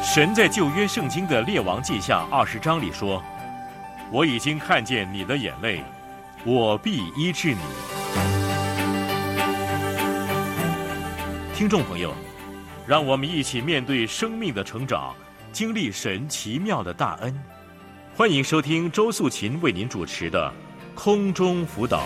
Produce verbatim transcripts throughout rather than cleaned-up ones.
神在旧约圣经的列王记下二十章里说：“我已经看见你的眼泪，我必医治你。”听众朋友，让我们一起面对生命的成长，经历神奇妙的大恩。欢迎收听周素琴为您主持的空中辅导。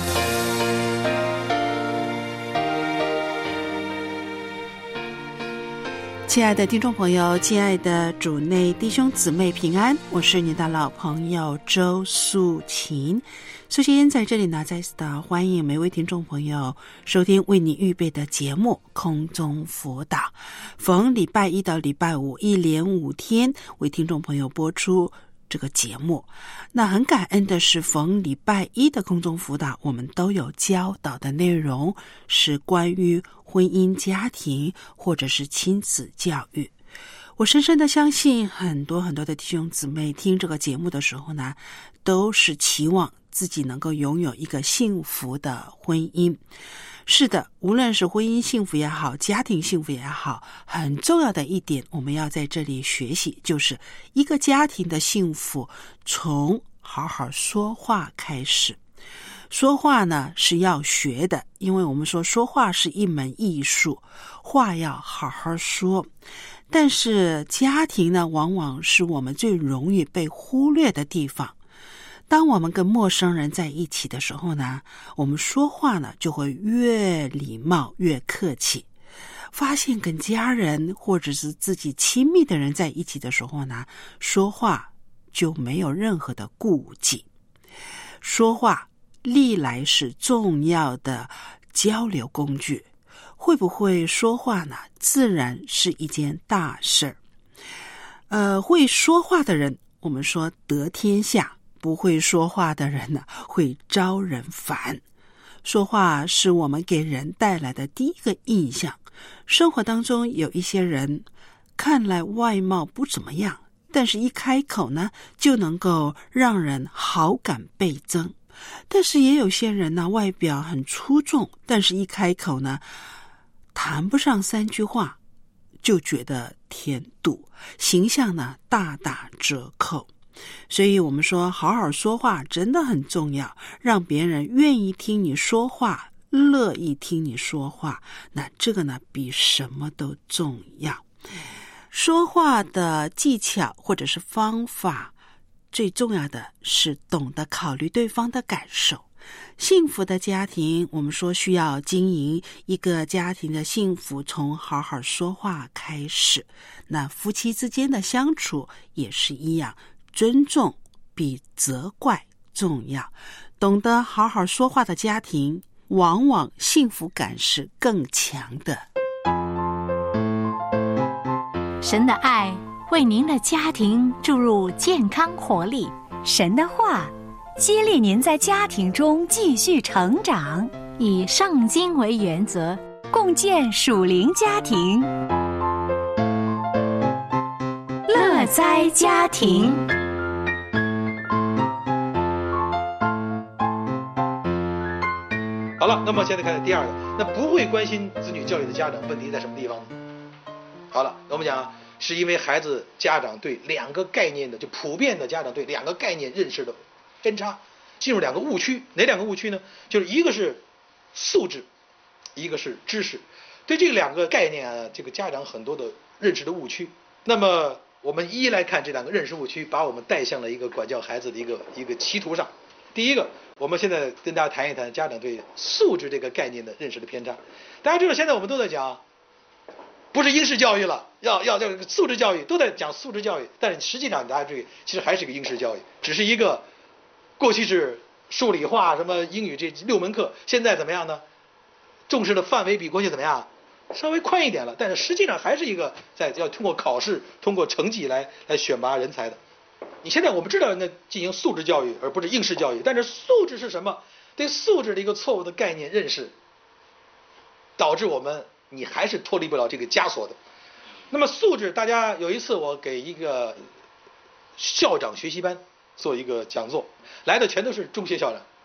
亲爱的听众朋友，亲爱的主内弟兄姊妹平安，我是你的老朋友周素琴。素琴在这里呢，再次的欢迎每位听众朋友收听为你预备的节目空中辅导，逢礼拜一到礼拜五一连五天为听众朋友播出这个节目。那很感恩的是，逢礼拜一的空中辅导，我们都有教导的内容是关于婚姻家庭或者是亲子教育。我深深的相信，很多很多的弟兄姊妹听这个节目的时候呢，都是期望自己能够拥有一个幸福的婚姻。是的，无论是婚姻幸福也好，家庭幸福也好，很重要的一点我们要在这里学习，就是一个家庭的幸福从好好说话开始。说话呢是要学的，因为我们说说话是一门艺术，话要好好说。但是家庭呢，往往是我们最容易被忽略的地方。当我们跟陌生人在一起的时候呢，我们说话呢就会越礼貌越客气。发现跟家人或者是自己亲密的人在一起的时候呢，说话就没有任何的顾忌。说话历来是重要的交流工具，会不会说话呢，自然是一件大事儿。呃，会说话的人，我们说得天下；不会说话的人呢，会招人烦。说话是我们给人带来的第一个印象。生活当中有一些人，看来外貌不怎么样，但是一开口呢，就能够让人好感倍增。但是也有些人呢，外表很出众，但是一开口呢，谈不上三句话，就觉得甜度，形象呢大打折扣。所以我们说，好好说话真的很重要，让别人愿意听你说话，乐意听你说话，那这个呢，比什么都重要。说话的技巧或者是方法，最重要的是懂得考虑对方的感受。幸福的家庭，我们说需要经营一个家庭的幸福，从好好说话开始。那夫妻之间的相处也是一样，尊重比责怪重要。懂得好好说话的家庭，往往幸福感是更强的。 神的爱为您的家庭注入健康活力， 神的话激励您在家庭中继续成长， 以圣经为原则， 共建属灵家庭，乐哉家庭。 好了，那么现在看第二个，那不会关心子女教育的家长，问题在什么地方呢？好了，我们讲是因为孩子家长对两个概念的，就普遍的家长对两个概念认识的偏差，进入两个误区。哪两个误区呢？就是一个是素质，一个是知识。对这两个概念啊，这个家长很多的认识的误区。那么我们一一来看这两个认识误区，把我们带向了一个管教孩子的一个一个歧途上。第一个，我们现在跟大家谈一谈家长对素质这个概念的认识的偏差。大家知道现在我们都在讲不是应试教育了，要要这个素质教育，都在讲素质教育，但是实际上大家注意，其实还是一个应试教育，只是一个过去是数理化什么英语这六门课，现在怎么样呢？重视的范围比过去怎么样？稍微宽一点了，但是实际上还是一个在要通过考试、通过成绩来来选拔人才的。你现在我们知道那进行素质教育，而不是应试教育，但是素质是什么？对素质的一个错误的概念认识，导致我们你还是脱离不了这个枷锁的。那么素质，大家有一次我给一个校长学习班做一个讲座，来的全都是中学校长。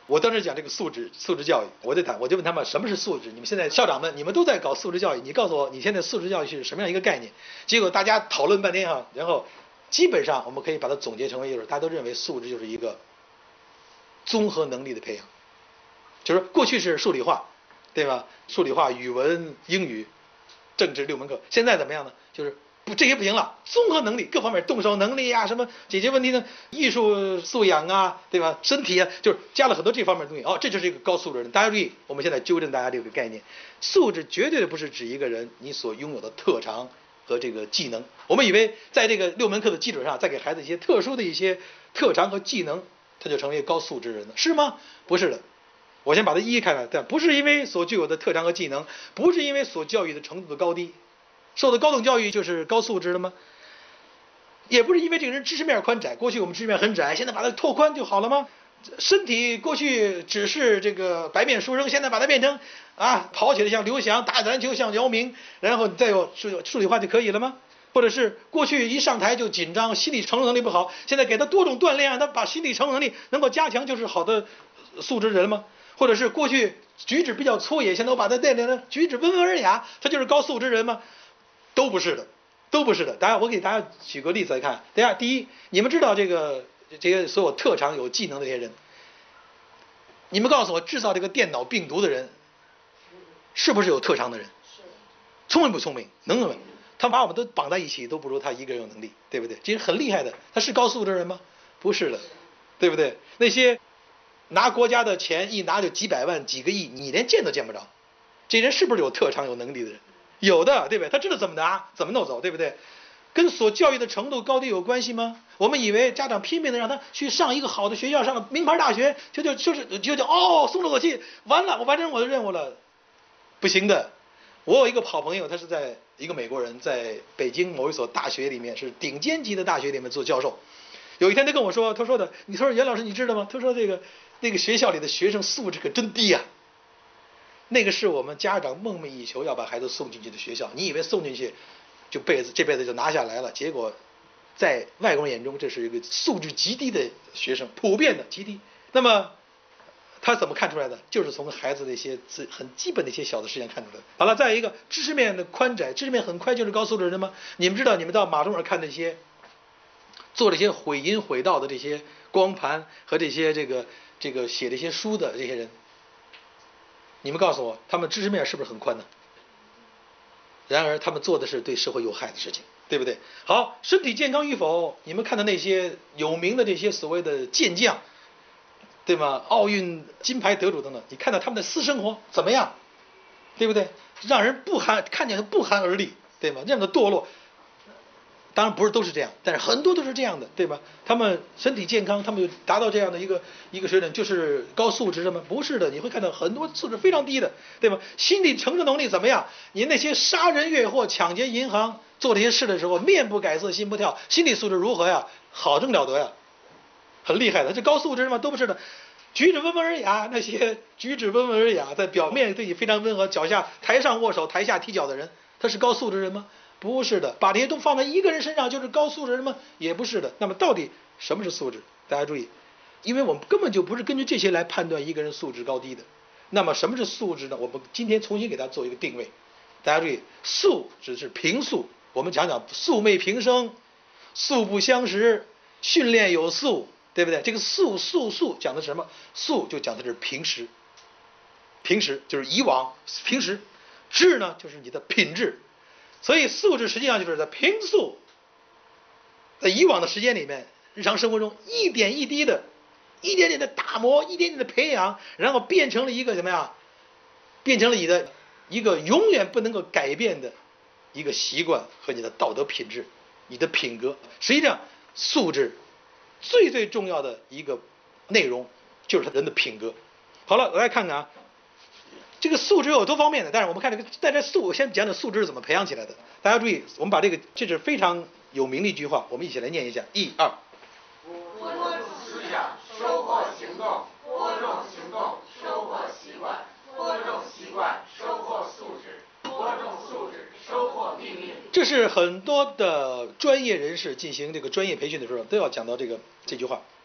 我当时讲这个素质素质教育，我就谈我就问他们什么是素质？你们现在校长们你们都在搞素质教育，你告诉我你现在素质教育是什么样一个概念？结果大家讨论半天哈，然后基本上我们可以把它总结成为就是大家都认为素质就是一个综合能力的培养，就是过去是数理化，对吧？数理化、语文、英语、政治六门课，现在怎么样呢？就是不这些不行了，综合能力各方面，动手能力啊，什么解决问题的艺术素养啊，对吧？身体啊，就是加了很多这方面的东西。哦，这就是一个高素质人。大家注意，我们现在纠正大家这个概念，素质绝对不是指一个人你所拥有的特长和这个技能。我们以为在这个六门课的基础上，再给孩子一些特殊的一些特长和技能，他就成为高素质人了，是吗？不是的。我先把它一一看看，但不是因为所具有的特长和技能，不是因为所教育的程度的高低。受的高等教育就是高素质了吗？也不是因为这个人知识面宽窄，过去我们知识面很窄，现在把它拓宽就好了吗？身体过去只是这个白面书生，现在把它变成啊跑起来像刘翔，打篮球像姚明，然后再有数数理化就可以了吗？或者是过去一上台就紧张，心理承受能力不好，现在给他多种锻炼，让他把心理承受能力能够加强，就是好的素质人吗？或者是过去举止比较粗野，现在我把他锻炼的举止温文尔雅，他就是高素质人吗？都不是的，都不是的。大家，我给大家举个例子来看。大家，第一，你们知道这个这些所有特长有技能的这些人，你们告诉我，制造这个电脑病毒的人，是不是有特长的人？聪明不聪明？能不能？他把我们都绑在一起，都不如他一个人有能力，对不对？这是很厉害的。他是高素质人吗？不是的，对不对？那些拿国家的钱一拿就几百万、几个亿，你连见都见不着，这人是不是有特长、有能力的人？有的，对不对？他知道怎么拿，怎么弄走，对不对？跟所教育的程度高低有关系吗？我们以为家长拼命的让他去上一个好的学校，上了名牌大学，就就就是就就哦松了口气，完了，我完成我的任务了，不行的。我有一个好朋友，他是在一个美国人，在北京某一所大学里面，是顶尖级的大学里面做教授。有一天他跟我说，他说的，你说袁老师你知道吗？他说这个那个学校里的学生素质可真低啊。那个是我们家长梦寐以求要把孩子送进去的学校，你以为送进去就辈子这辈子就拿下来了，结果在外国人眼中这是一个素质极低的学生，普遍的极低。那么他怎么看出来的？就是从孩子的一些很基本的一些小的事情看出来的。好了，再一个知识面的宽窄，知识面很宽就是高素质人吗？你们知道，你们到马路上看那些做这些毁淫毁道的这些光盘和这些这个这个写这些书的这些人，你们告诉我，他们知识面是不是很宽呢？然而他们做的是对社会有害的事情，对不对？好，身体健康与否，你们看到那些有名的这些所谓的健将，对吗？奥运金牌得主等等，你看到他们的私生活怎么样，对不对？让人不寒看见不寒而栗，对吗？这样的堕落，当然不是都是这样，但是很多都是这样的，对吧？他们身体健康，他们就达到这样的一个一个水准，就是高素质的吗？不是的，你会看到很多素质非常低的，对吗？心理承受能力怎么样？你那些杀人越货、抢劫银行做这些事的时候，面不改色心不跳，心理素质如何呀？好正了得呀，很厉害的。这高素质吗？都不是的。举止温文尔雅，那些举止温文尔雅，在表面对你非常温和，脚下台上握手台下踢脚的人，他是高素质人吗？不是的。把这些都放在一个人身上就是高素质人吗？也不是的。那么到底什么是素质？大家注意，因为我们根本就不是根据这些来判断一个人素质高低的。那么什么是素质呢？我们今天重新给它做一个定位。大家注意，素只是平素，我们讲讲素昧平生，素不相识，训练有素，对不对？这个素素素讲的什么？素就讲的是平时，平时就是以往平时，质呢就是你的品质。所以素质实际上就是在平素，在以往的时间里面，日常生活中一点一滴的一点点的打磨，一点点的培养，然后变成了一个什么呀？变成了你的一个永远不能够改变的一个习惯和你的道德品质，你的品格。实际上素质最最重要的一个内容就是人的品格。好了，我来看看啊，这个素质有多方面的，但是我们看这个，在这素，我先讲讲素质是怎么培养起来的。大家注意，我们把这个，这是非常有名的一句话，我们一起来念一下：一二。 播种思想，收获行动；播种行动，收获习惯；播种习惯，收获素质；播种素质，收获命运。 这是很多的专业人士进行这个专业培训的时候都要讲到这个这句话。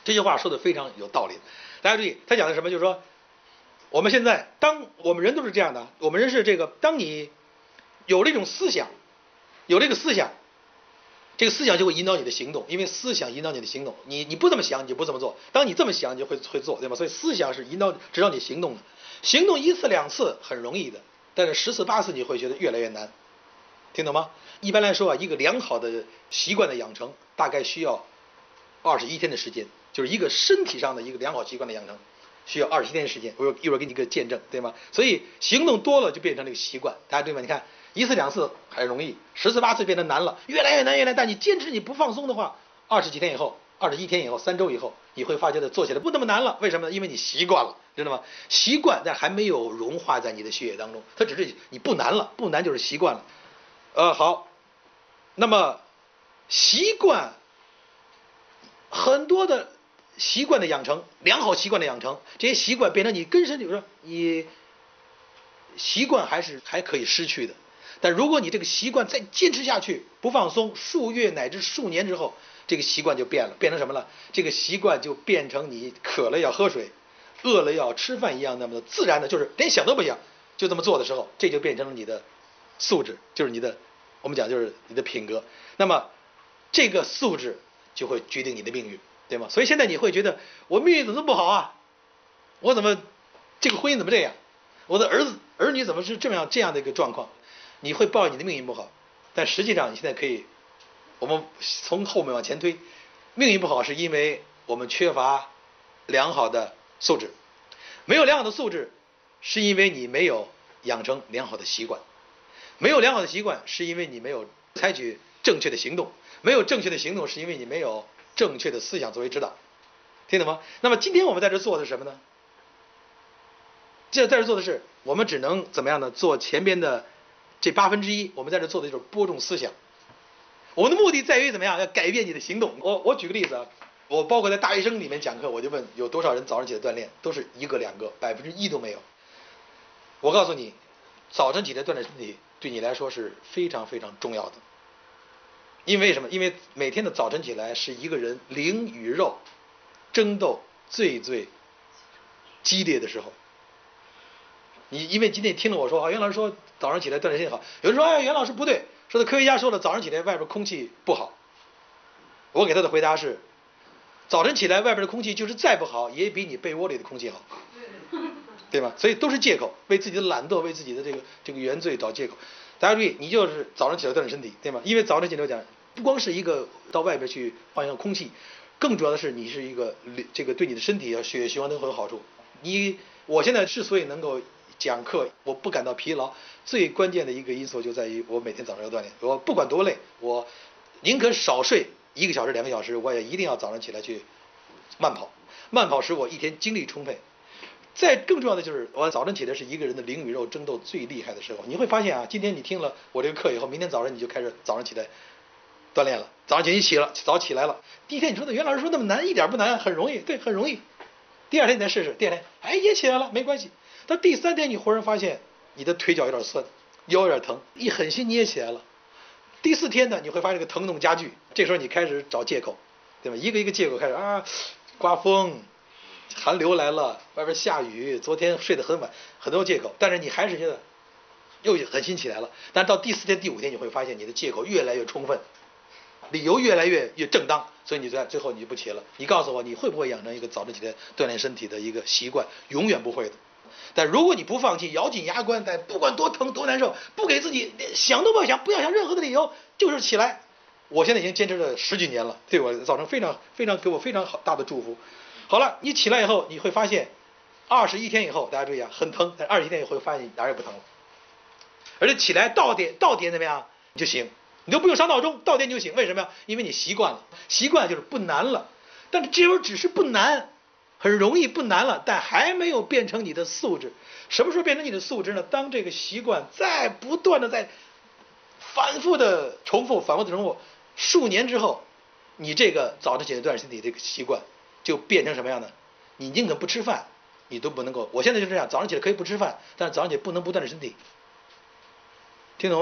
这句话说的非常有道理。大家注意，他讲的什么？就是说，我们现在，当我们人都是这样的，我们人是这个，当你有这种思想，有这个思想，这个思想就会引导你的行动，因为思想引导你的行动。你你不这么想，你就不这么做；当你这么想，你就会会做，对吗？所以思想是引导指导你行动的。行动一次两次很容易的，但是十次八次你会觉得越来越难，听懂吗？一般来说啊，一个良好的习惯的养成大概需要二十一天的时间，就是一个身体上的一个良好习惯的养成需要二十一天的时间。我一会儿给你一个见证，对吗？所以行动多了就变成了一个习惯，大家对吗？你看一次两次还容易，十次八次变得难了，越来越难越来越难。但你坚持你不放松的话，二十几天以后，二十一天以后，三周以后，你会发觉的做起来不那么难了。为什么呢？因为你习惯了，知道吗？习惯但还没有融化在你的血液当中，它只是你不难了，不难就是习惯了。呃，好，那么习惯很多的习惯的养成，良好习惯的养成，这些习惯变成你根深蒂固，你习惯还是还可以失去的。但如果你这个习惯再坚持下去，不放松，数月乃至数年之后，这个习惯就变了，变成什么了？这个习惯就变成你渴了要喝水，饿了要吃饭一样，那么自然的，就是连想都不想就这么做的时候，这就变成了你的素质，就是你的，我们讲就是你的品格。那么这个素质就会决定你的命运，对吗？所以现在你会觉得我命运怎么这么不好啊？我怎么这个婚姻怎么这样？我的儿子儿女怎么是这样这样的一个状况？你会抱怨你的命运不好，但实际上你现在可以，我们从后面往前推，命运不好是因为我们缺乏良好的素质，没有良好的素质是因为你没有养成良好的习惯，没有良好的习惯是因为你没有采取正确的行动，没有正确的行动是因为你没有正确的思想作为指导，听懂吗？那么今天我们在这做的是什么呢？这在这做的是，我们只能怎么样呢？做前边的这八分之一，我们在这做的就是播种思想。我们的目的在于怎么样？要改变你的行动。我我举个例子啊，我包括在大学生里面讲课，我就问有多少人早上起来锻炼，都是一个两个，百分之一都没有。我告诉你，早晨起来锻炼身体对你来说是非常非常重要的。因为什么？因为每天的早晨起来是一个人灵与肉争斗最最激烈的时候。你因为今天听了我说啊，袁老师说早上起来锻炼身体好，有人说哎，袁老师不对，说的科学家说了早上起来外边空气不好。我给他的回答是，早晨起来外边的空气就是再不好，也比你被窝里的空气好，对吧？所以都是借口，为自己的懒惰，为自己的这个这个原罪找借口。大家注意，你就是早上起来锻炼身体，对吗？因为早上起来讲，不光是一个到外边去换一个空气，更主要的是你是一个这个对你的身体啊血液循环都很有好处。你我现在之所以能够讲课，我不感到疲劳，最关键的一个因素就在于我每天早上要锻炼。我不管多累，我宁可少睡一个小时两个小时，我也一定要早上起来去慢跑。慢跑使我一天精力充沛。再更重要的就是，我早晨起来是一个人的灵与肉争斗最厉害的时候。你会发现啊，今天你听了我这个课以后，明天早上你就开始早上起来锻炼了。早上起来起了，早起来了。第一天你说的袁老师说那么难，一点不难，很容易，对，很容易。第二天你再试试，第二天哎也起来了，没关系。到第三天你忽然发现你的腿脚有点酸，腰有点疼，一狠心你也起来了。第四天呢，你会发现这个疼痛加剧，这时候你开始找借口，对吧？一个一个借口开始啊，刮风。寒流来了，外边下雨，昨天睡得很晚，很多借口，但是你还是觉得又狠心起来了。但是到第四天、第五天，你会发现你的借口越来越充分，理由越来越越正当，所以你在最后你就不起了。你告诉我，你会不会养成一个早晨起来锻炼身体的一个习惯？永远不会的。但如果你不放弃，咬紧牙关，但不管多疼多难受，不给自己想都不要想，不要想任何的理由，就是起来。我现在已经坚持了十几年了，对我造成非常非常给我非常好大的祝福。好了，你起来以后，你会发现，二十一天以后，大家注意啊，很疼，但二十一天以后会发现哪儿也不疼了，而且起来到点到点怎么样你就醒，你都不用上闹钟，到点就醒。为什么呀？因为你习惯了，习惯就是不难了。但是这时候只是不难，很容易不难了，但还没有变成你的素质。什么时候变成你的素质呢？当这个习惯在不断的在反复的重复、反复的重复数年之后，你这个早晨起来锻炼身体这个习惯。就变成什么样的？你宁可不吃饭，你都不能够。我现在就这样，早上起来可以不吃饭，但是早上起来不能不锻炼身体，听懂吗？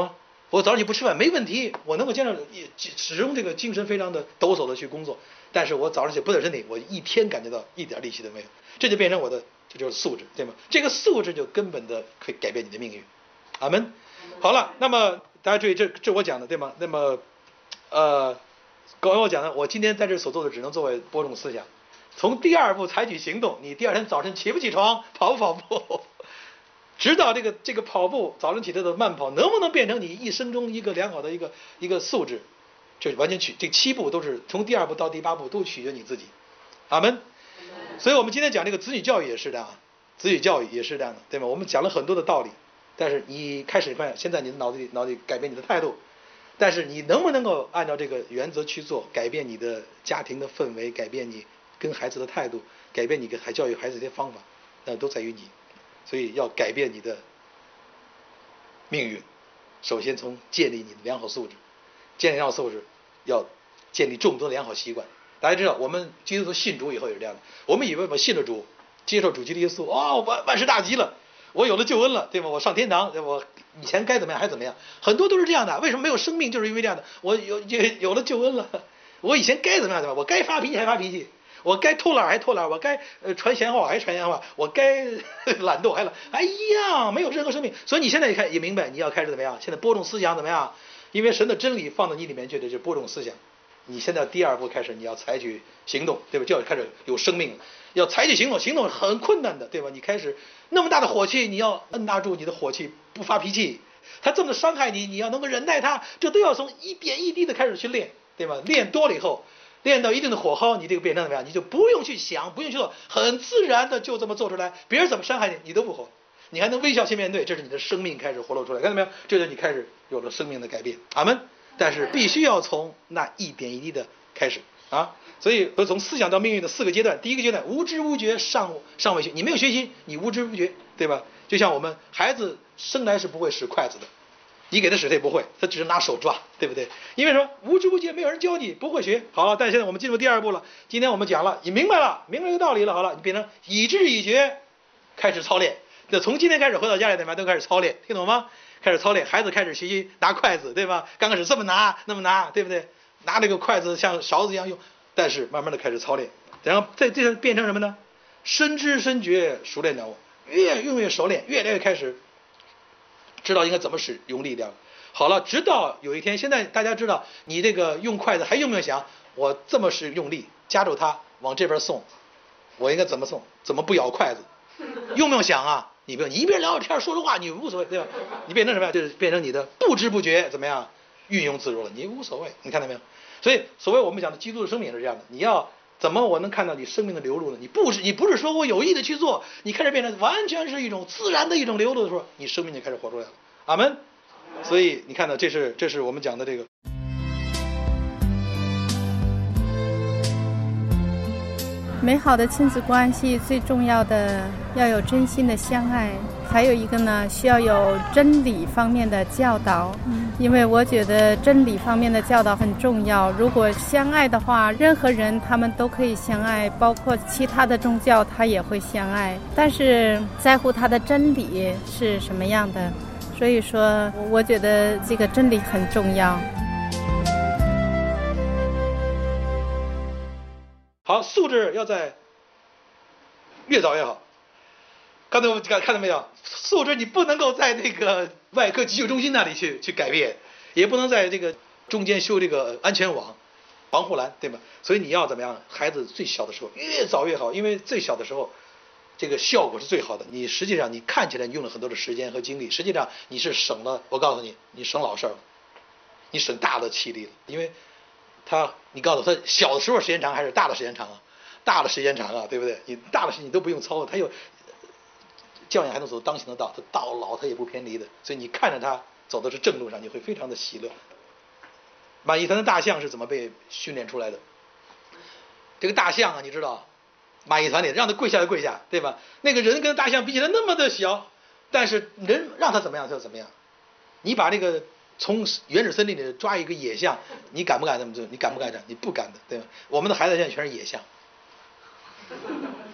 我早上起不吃饭没问题，我能够坚持始终这个精神非常的抖擞的去工作，但是我早上起不得身体，我一天感觉到一点力气都没有，这就变成我的这就是素质，对吗？这个素质就根本的可以改变你的命运。阿门。好了，那么大家注意，这这我讲的对吗？那么呃，刚才我讲的，我今天在这所做的只能作为播种思想。从第二步采取行动，你第二天早晨起不起床，跑不跑步，直到这个这个跑步早晨起来的慢跑能不能变成你一生中一个良好的一个一个素质，这完全取这七步都是从第二步到第八步都取决你自己。阿门。所以我们今天讲这个子女教育也是这样，子女教育也是这样的，对吗？我们讲了很多的道理，但是你开始发现现在你的脑子里脑子里改变你的态度，但是你能不能够按照这个原则去做，改变你的家庭的氛围，改变你跟孩子的态度，改变你跟孩教育孩子的方法，那都在于你。所以要改变你的命运，首先从建立你的良好素质，建立良好素质要建立众多的良好习惯。大家知道我们基督徒信主以后也是这样的，我们以为我信了主，接受主基督耶稣，哦，万万事大吉了，我有了救恩了，对吧？我上天堂，我以前该怎么样还怎么样，很多都是这样的。为什么没有生命？就是因为这样的，我有有有了救恩了，我以前该怎么样怎么样，我该发脾气还发脾气，我该偷懒还偷懒，我该呃传闲话还传闲话，我该懒惰还懒，哎呀，没有任何生命。所以你现在也看也明白，你要开始怎么样？现在播种思想怎么样？因为神的真理放到你里面去的就是播种思想。你现在第二步开始，你要采取行动，对吧？就要开始有生命了，要采取行动，行动很困难的，对吧？你开始那么大的火气，你要摁拿住你的火气，不发脾气。他这么伤害你，你要能够忍耐他，这都要从一点一滴的开始去练，对吧？练多了以后，练到一定的火候，你这个变成怎么样？你就不用去想，不用去做，很自然的就这么做出来。别人怎么伤害你，你都不活，你还能微笑去面对，这是你的生命开始活露出来，看到没有？这就是你开始有了生命的改变。阿门。但是必须要从那一点一滴的开始啊，所以从思想到命运的四个阶段，第一个阶段无知无觉，尚尚未学，你没有学习，你无知无觉，对吧？就像我们孩子生来是不会使筷子的，你给他使他也不会，他只是拿手抓，对不对？因为什么？无知无觉，没有人教你，不会学。好了，但是现在我们进入第二步了，今天我们讲了，你明白了，明白这个道理了，好了，你变成以知以觉，开始操练。那从今天开始回到家里，大家都开始操练，听懂吗？开始操练，孩子开始学习拿筷子，对吧？刚开始这么拿那么拿，对不对？拿这个筷子像勺子一样用，但是慢慢的开始操练，然后在这变成什么呢？深知深觉，熟练掌握，越用越熟练，越来越开始知道应该怎么使用力量。好了，直到有一天，现在大家知道你这个用筷子还用不用想，我这么使用力夹住它往这边送，我应该怎么送？怎么不咬筷子？用不用想啊？你不用，你一边聊天说说话，你无所谓，对吧？你变成什么呀？就是变成你的不知不觉怎么样运用自如了，你无所谓，你看到没有？所以所谓我们讲的基督的生命是这样的，你要怎么我能看到你生命的流露呢？你不是你不是说我有意的去做，你开始变成完全是一种自然的一种流露的时候，你生命就开始活出来了。阿门。所以你看到这是这是我们讲的这个。 美好的亲子关系最重要的要有真心的相爱，还有一个呢，需要有真理方面的教导。嗯，因为我觉得真理方面的教导很重要。如果相爱的话，任何人他们都可以相爱，包括其他的宗教他也会相爱，但是在乎他的真理是什么样的。所以说，我觉得这个真理很重要。 好，素质要在越早越好。刚才我们看看到没有？素质你不能够在那个外科急救中心那里去去改变，也不能在这个中间修这个安全网、防护栏，对吧？所以你要怎么样？孩子最小的时候越早越好，因为最小的时候这个效果是最好的。你实际上你看起来你用了很多的时间和精力，实际上你是省了，我告诉你，你省老事儿了，你省大的气力了，因为。他，你告诉他小的时候时间长还是大的时间长啊？大的时间长啊，对不对？你大的事情都不用操，他又教养还能走当行的道，他到老他也不偏离的，所以你看着他走的是正路上，你会非常的喜乐。马戏团的大象是怎么被训练出来的？这个大象啊，你知道，马戏团里让他跪下来跪下，对吧？那个人跟大象比起来那么的小，但是人让他怎么样他就怎么样。你把这个。从原始森林里抓一个野象，你敢不敢这么做？你敢不敢这样？你不敢的，对吧？我们的孩子现在全是野象，他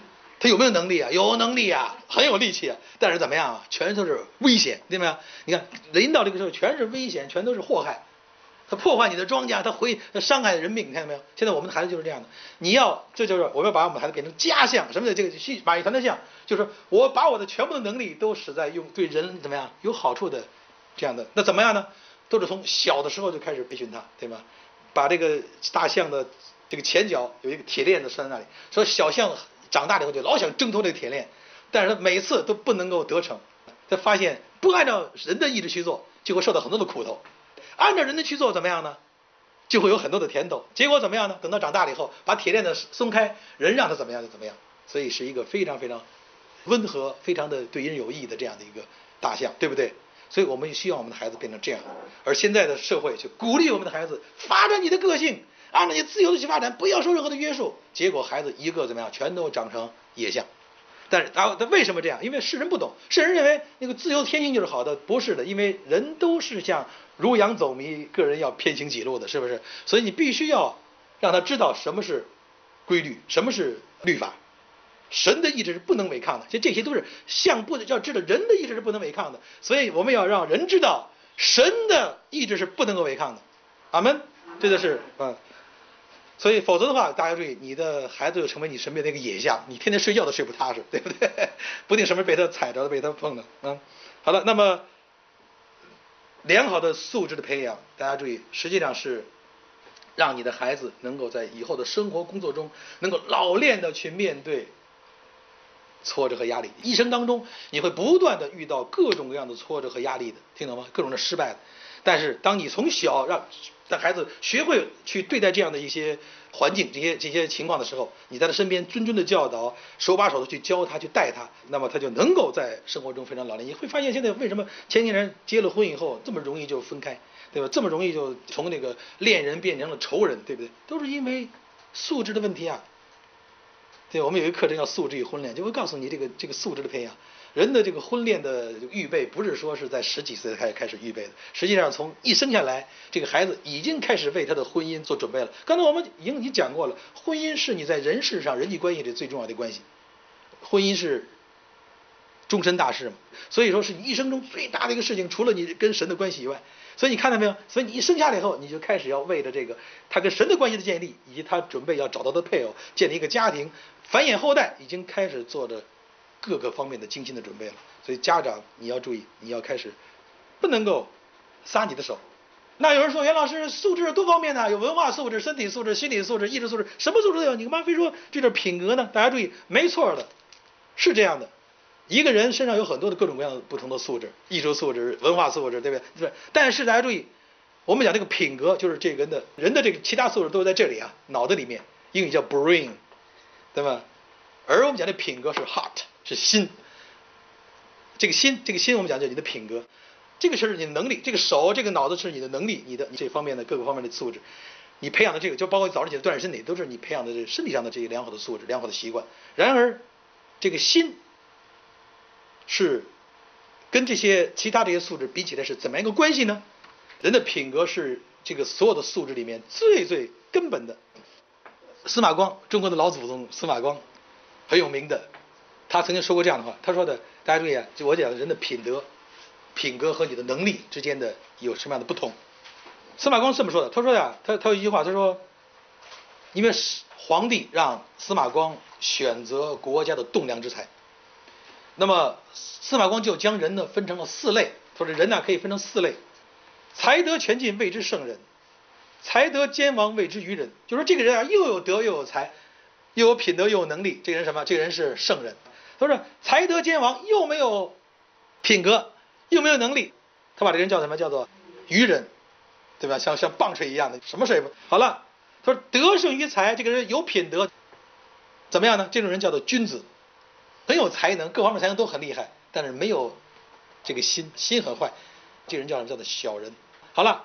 他有没有能力啊？有能力啊，很有力气啊。但是怎么样啊？全都是危险，对吗？你看，临到这个时候全是危险，全都是祸害。他破坏你的庄稼，他回他伤害人命，你看到没有？现在我们的孩子就是这样的。你要，这就是我们要把我们的孩子变成家相。什么叫这个马戏团的相？就是我把我的全部的能力都使在用对人怎么样有好处的这样的。那怎么样呢？都是从小的时候就开始培训他，对吗？把这个大象的这个前脚有一个铁链子拴在那里，说小象长大了以后就老想挣脱这个铁链，但是他每次都不能够得逞。他发现不按照人的意志去做，就会受到很多的苦头。按照人的去做怎么样呢？就会有很多的甜头。结果怎么样呢？等到长大了以后，把铁链子松开，人让他怎么样就怎么样。所以是一个非常非常温和、非常的对人有益的这样的一个大象，对不对？所以我们需要我们的孩子变成这样。而现在的社会就鼓励我们的孩子发展你的个性，按照你自由的去发展，不要受任何的约束。结果孩子一个怎么样，全都长成野象。但是他他为什么这样？因为世人不懂，世人认为那个自由天性就是好的，不是的，因为人都是像如羊走迷，个人要偏行己路的，是不是？所以你必须要让他知道什么是规律，什么是律法。神的意志是不能违抗的，其实这些都是相不要知道人的意志是不能违抗的，所以我们要让人知道神的意志是不能够违抗的。阿们，这就是嗯。所以否则的话，大家注意，你的孩子就成为你身边的一个野象，你天天睡觉都睡不踏实，对不对？不定什么被他踩着，被他碰了。嗯，好了，那么良好的素质的培养，大家注意，实际上是让你的孩子能够在以后的生活工作中，能够老练的去面对挫折和压力。一生当中，你会不断的遇到各种各样的挫折和压力的，听懂吗？各种的失败的。但是当你从小让让孩子学会去对待这样的一些环境、这些这些情况的时候，你在他身边谆谆的教导，手把手的去教他、去带他，那么他就能够在生活中非常老练。你会发现现在为什么前些人结了婚以后这么容易就分开，对吧？这么容易就从那个恋人变成了仇人，对不对？都是因为素质的问题啊。对，我们有一个课程叫素质与婚恋，就会告诉你这个这个素质的培养。人的这个婚恋的预备不是说是在十几岁开始开始预备的，实际上从一生下来，这个孩子已经开始为他的婚姻做准备了。刚才我们已经已经讲过了，婚姻是你在人世上人际关系里最重要的关系，婚姻是终身大事嘛，所以说是你一生中最大的一个事情，除了你跟神的关系以外。所以你看到没有？所以你一生下来以后，你就开始要为了这个他跟神的关系的建立，以及他准备要找到的配偶，建立一个家庭，繁衍后代，已经开始做着各个方面的精心的准备了。所以家长你要注意，你要开始不能够撒你的手。那有人说，袁老师素质多方面呢，有文化素质、身体素质、心理素质、意志素质，什么素质都有，你干嘛非说这点品格呢？大家注意，没错的，是这样的。一个人身上有很多的各种各样的不同的素质，艺术素质、文化素质，对不对？对。但是大家注意，我们讲这个品格，就是这个人的人的这个其他素质都在这里啊，脑子里面，英语叫 brain， 对吧？而我们讲的品格是 heart， 是心。这个心，这个心我们讲就是你的品格，这个是你的能力，这个手、这个脑子是你的能力，你的这方面的各个方面的素质，你培养的这个，就包括早上起来锻炼身体，都是你培养的这身体上的这些良好的素质、良好的习惯。然而，这个心是跟这些其他这些素质比起来是怎么样一个关系呢？人的品格是这个所有的素质里面最最根本的。司马光，中国的老祖宗司马光，很有名的，他曾经说过这样的话，他说的，大家注意啊，就我讲的人的品德、品格和你的能力之间的有什么样的不同？司马光这么说的，他说呀，他他有一句话，他说，因为皇帝让司马光选择国家的栋梁之才。那么司马光就将人呢分成了四类，说这人呢可以分成四类：才德全尽谓之圣人，才德兼亡谓之愚人。就说这个人啊又有德又有才，又有品德又有能力，这个人什么？这个人是圣人。他说才德兼亡，又没有品格，又没有能力，他把这个人叫什么？叫做愚人，对吧？像像棒槌一样的，什么事也不好了。他说德胜于才，这个人有品德，怎么样呢？这种人叫做君子。很有才能，各方面才能都很厉害，但是没有这个心，心很坏，这人叫什么？叫做小人。好了，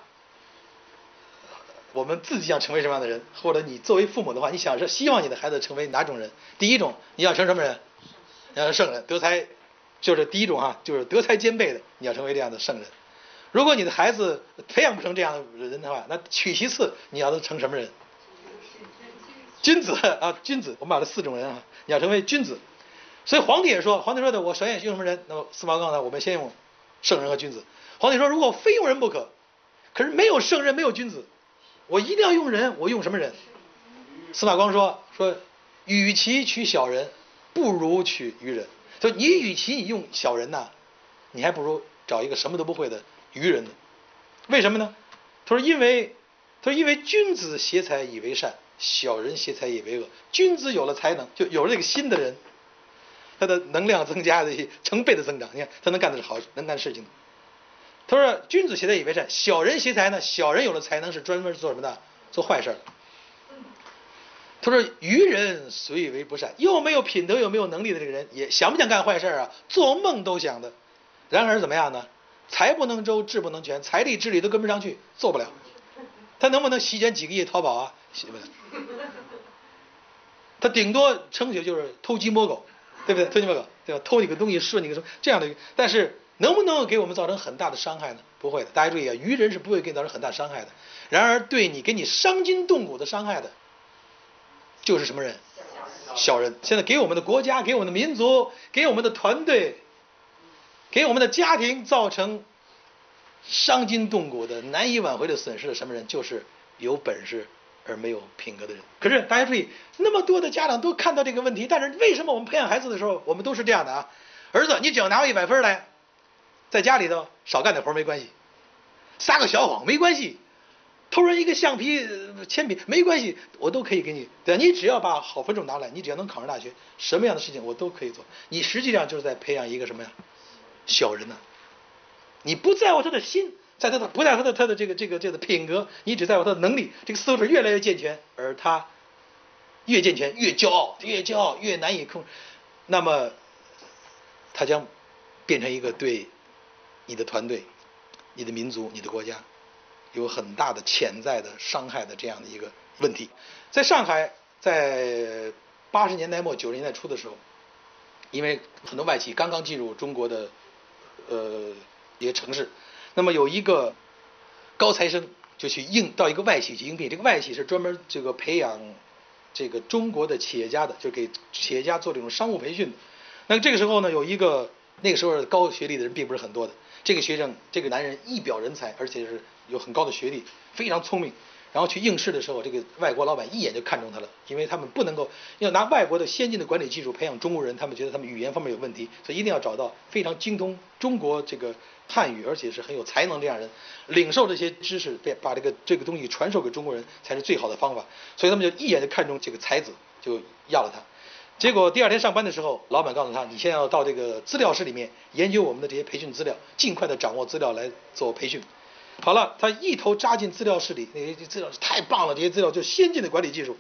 我们自己想成为什么样的人，或者你作为父母的话，你想是希望你的孩子成为哪种人？第一种，你要成什么人？要成圣人，德才，就是第一种哈，就是德才兼备的，你要成为这样的圣人。如果你的孩子培养不成这样的人的话，那取其次，你要成什么人？君子啊，君子。我们把这四种人啊，你要成为君子。 所以皇帝也说，皇帝说的我首先用什么人？那么司马光呢？我们先用圣人和君子。皇帝说，如果非用人不可，可是没有圣人，没有君子，我一定要用人，我用什么人？司马光说说，与其取小人，不如取愚人。所以你与其你用小人呐，你还不如找一个什么都不会的愚人呢？为什么呢？他说因为他说因为君子挟才以为善，小人挟才以为恶。君子有了才能，就有了这个新的人，他的能量增加的成倍的增长。你看他能干的是好，能干的事情。他说君子挟才以为善，小人挟才呢？小人有了才能是专门做什么的？做坏事的。他说愚人虽以为不善，又没有品德又没有能力的这个人，也想不想干坏事啊？做梦都想的。然而怎么样呢？财不能周，志不能全，财力智力都跟不上去，做不了。他能不能席卷几个亿淘宝啊？洗不了。他顶多成就就是偷鸡摸狗，对不对？偷鸡摸狗，对吧？偷你个东西，顺你个什么这样的，但是能不能给我们造成很大的伤害呢？不会的。大家注意啊，愚人是不会给你造成很大伤害的。然而对你给你伤筋动骨的伤害的，就是什么人？小人。现在给我们的国家，给我们的民族，给我们的团队，给我们的家庭造成伤筋动骨的难以挽回的损失的什么人？就是有本事而没有品格的人。可是大家注意，那么多的家长都看到这个问题，但是为什么我们培养孩子的时候，我们都是这样的啊？儿子，你只要拿过一百分来，在家里头少干点活没关系，撒个小谎没关系，偷人一个橡皮铅笔没关系，我都可以给你。对，你只要把好分数拿来，你只要能考上大学，什么样的事情我都可以做。你实际上就是在培养一个什么呀？小人呐、啊！你不在乎他的心，在他的不在乎他的他的这个这个这个品格，你只在乎他的能力。这个思维是越来越健全，而他越健全越骄傲，越骄傲越难以控制。那么他将变成一个对你的团队、你的民族、你的国家有很大的潜在的伤害的这样的一个问题。在上海，在八十年代末九十年代初的时候，因为很多外企刚刚进入中国的呃一些城市，那么有一个高材生就去应到一个外企去应聘。这个外企是专门这个培养这个中国的企业家的，就给企业家做这种商务培训的。那这个时候呢，有一个那个时候高学历的人并不是很多的。这个学生，这个男人一表人才，而且是有很高的学历，非常聪明。然后去应试的时候，这个外国老板一眼就看中他了，因为他们不能够要拿外国的先进的管理技术培养中国人，他们觉得他们语言方面有问题，所以一定要找到非常精通中国这个汉语，而且是很有才能这样人，领受这些知识，把这个这个东西传授给中国人，才是最好的方法。所以他们就一眼就看中这个才子，就要了他。结果第二天上班的时候，老板告诉他，你现在要到这个资料室里面研究我们的这些培训资料，尽快的掌握资料来做培训。好了，他一头扎进资料室里，那些资料太棒了，这些资料就先进的管理技术，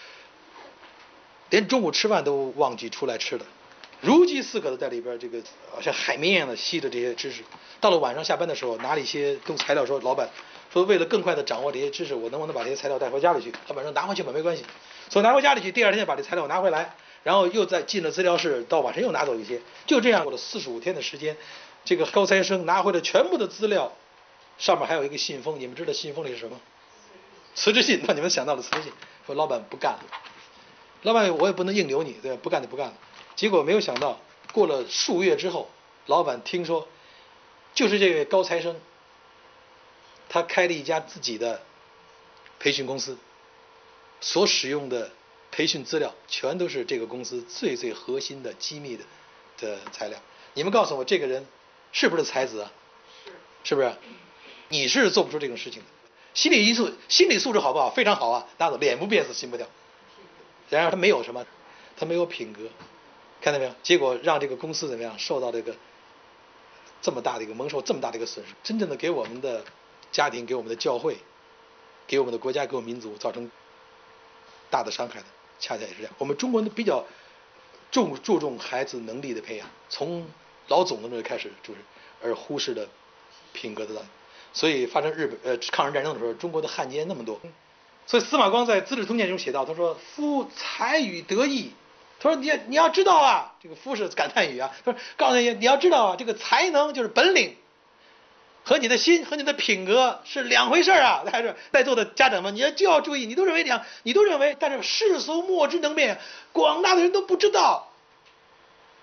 连中午吃饭都忘记出来吃了，如饥似渴的在里边这个像海绵一样的吸着这些知识。到了晚上下班的时候，拿了一些东材料，说老板说为了更快的掌握这些知识，我能不能把这些材料带回家里去？老板说拿回去吧，没关系。所以拿回家里去，第二天就把这材料拿回来，然后又再进了资料室，到晚上又拿走一些，就这样过了四十五天的时间，这个高材生拿回了全部的资料。上面还有一个信封，你们知道信封里是什么？辞职信。那你们想到了辞职信，说老板不干了，老板我也不能硬留你，对吧？不干就不干了。结果没有想到，过了数月之后，老板听说，就是这位高材生，他开了一家自己的培训公司，所使用的培训资料全都是这个公司最最核心的机密的的材料。你们告诉我，这个人是不是才子啊？是，是不是？你是做不出这种事情的，心理因素、心理素质好不好？非常好啊，那种脸不变色心不跳。然而他没有什么，他没有品格，看到没有？结果让这个公司怎么样，受到这个这么大的一个蒙受这么大的一个损失，真正的给我们的家庭、给我们的教会、给我们的国家、给我们民族造成大的伤害的，恰恰也是这样。我们中国人比较重注重孩子能力的培养，从老总的那开始就是，而忽视了品格的。所以发生日本呃抗日战争的时候，中国的汉奸那么多。所以司马光在《资治通鉴》中写道，他说：“夫才与德义。”他说：“你你要知道啊，这个夫是感叹语啊。他说告诉你，你要知道啊，这个才能就是本领，和你的心和你的品格是两回事啊。”还是在座的家长们，你要就要注意，你都认为两，你都认为，但是世俗莫知能变，广大的人都不知道。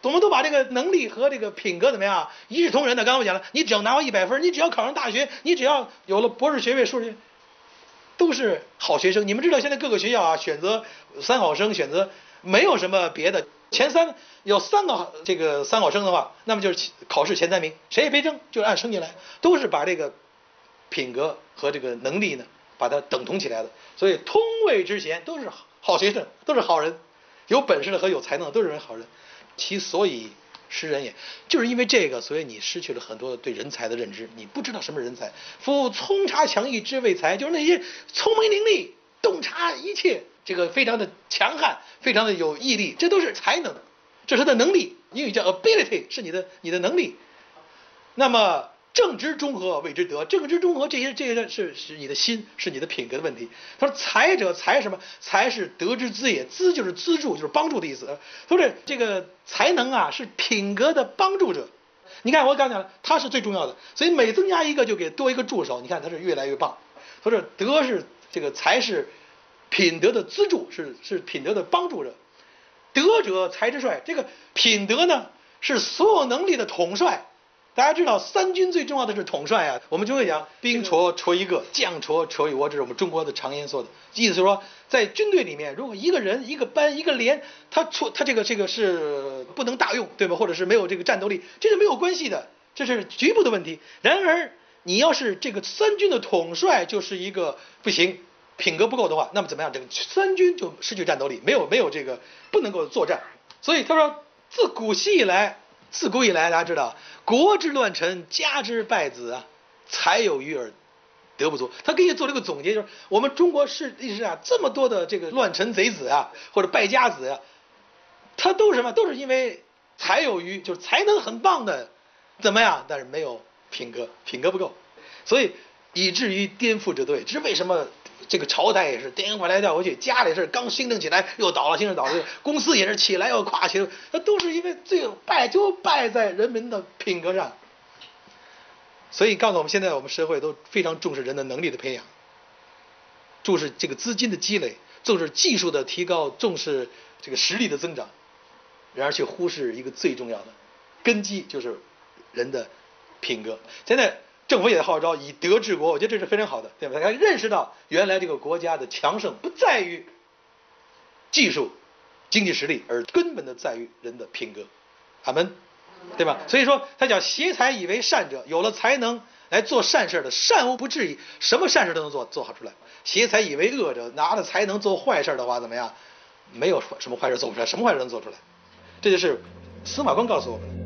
我们都把这个能力和这个品格怎么样一视同仁的。刚刚我讲了，你只要拿到一百分，你只要考上大学，你只要有了博士学位、硕士学位，都是好学生。你们知道现在各个学校啊，选择三好生，选择没有什么别的，前三有三个这个三好生的话，那么就是考试前三名，谁也别争，就按升进来，都是把这个品格和这个能力呢，把它等同起来的。所以通位之贤都是好学生，都是好人，有本事的和有才能的都是好人。其所以失人也，就是因为这个，所以你失去了很多对人才的认知，你不知道什么人才。夫聪察强义之谓才，就是那些聪明伶俐、洞察一切，这个非常的强悍，非常的有毅力，这都是才能，这是他的能力，英语叫 ability， 是你的你的能力。那么正之中和谓之德，正之中和这些这些是是你的心，是你的品格的问题。他说才者，才什么？才是德之资也，资就是资助，就是帮助的意思。他说这个才能啊是品格的帮助者。你看我刚讲了，他是最重要的，所以每增加一个就给多一个助手，你看他是越来越棒。他说德是这个才是品德的资助，是是品德的帮助者。德者才之帅，这个品德呢是所有能力的统帅。大家知道三军最重要的是统帅啊，我们就会讲兵矬矬一个，将矬矬一窝，这是我们中国的常言说的，意思是说在军队里面，如果一个人一个班一个连他出他这个这个是不能大用，对吧？或者是没有这个战斗力，这是没有关系的，这是局部的问题。然而你要是这个三军的统帅就是一个不行，品格不够的话，那么怎么样？这个三军就失去战斗力，没有没有这个不能够作战。所以他说自古稀以来。自古以来，大家知道，国之乱臣，家之败子啊，才有余而德不足。他给你做了一个总结，就是我们中国是历史啊，这么多的这个乱臣贼子啊，或者败家子啊，他都是什么？都是因为才有余，就是才能很棒的，怎么样？但是没有品格，品格不够，所以以至于颠覆者对。这是为什么？这个朝代也是颠回来调回去，家里是刚兴盛起来又倒了，兴盛倒了，公司也是起来又垮起来，那都是因为最后败就败在人民的品格上。所以告诉我们，现在我们社会都非常重视人的能力的培养，重视这个资金的积累，重视技术的提高，重视这个实力的增长，然而却忽视一个最重要的根基，就是人的品格。现在政府也号召以德治国，我觉得这是非常好的，对吧？大家认识到原来这个国家的强盛不在于技术、经济实力，而根本的在于人的品格。阿门，对吧？所以说他讲挟才以为善者，有了才能来做善事的，善无不至矣，什么善事都能做做好出来。挟才以为恶者，拿着才能做坏事的话，怎么样？没有什么坏事做不出来，什么坏事能做出来？这就是司马光告诉我们的。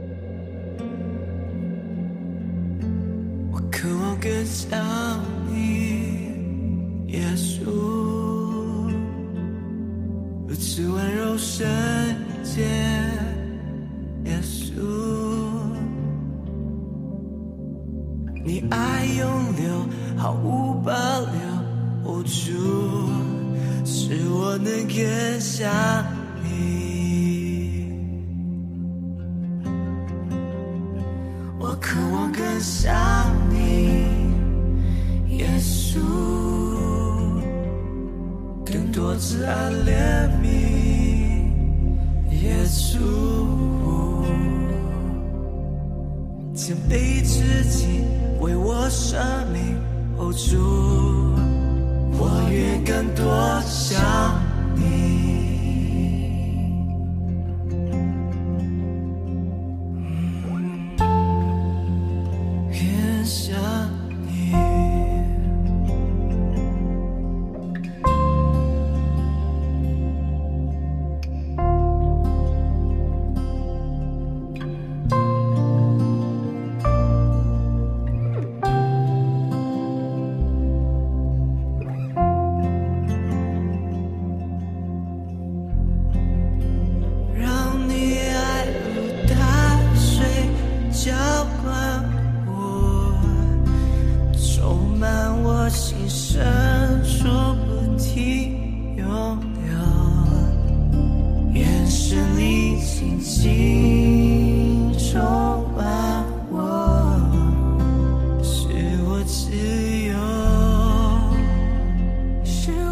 渴望更像你，耶稣，如此温柔圣洁，耶稣，你爱永留，毫无保留，哦主，使我能更像你，我渴望更像你，耶稣，更多慈爱怜悯，耶稣，谦卑自己为我生命，哦主，我愿更多像你。